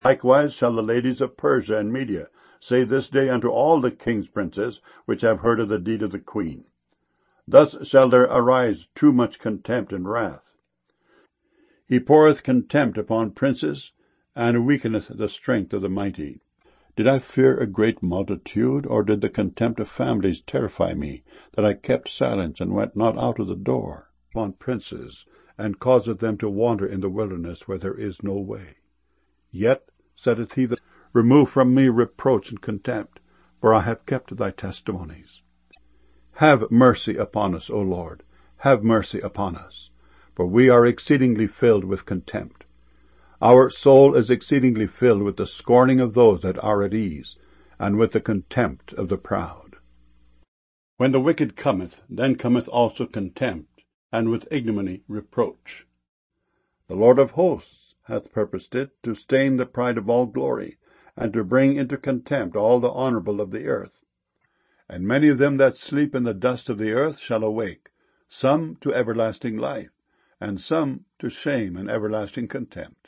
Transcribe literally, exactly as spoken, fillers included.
Likewise shall the ladies of Persia and Media say this day unto all the king's princes, which have heard of the deed of the queen. Thus shall there arise too much contempt and wrath. He poureth contempt upon princes, and weakeneth the strength of the mighty. Did I fear a great multitude, or did the contempt of families terrify me, that I kept silence and went not out of the door? Upon princes, and causeth them to wander in the wilderness where there is no way. Yet saith he that, remove from me reproach and contempt, for I have kept thy testimonies. Have mercy upon us, O Lord, have mercy upon us, for we are exceedingly filled with contempt. Our soul is exceedingly filled with the scorning of those that are at ease, and with the contempt of the proud. When the wicked cometh, then cometh also contempt, and with ignominy reproach. The Lord of hosts hath purposed it, to stain the pride of all glory, and to bring into contempt all the honourable of the earth. And many of them that sleep in the dust of the earth shall awake, some to everlasting life, and some to shame and everlasting contempt.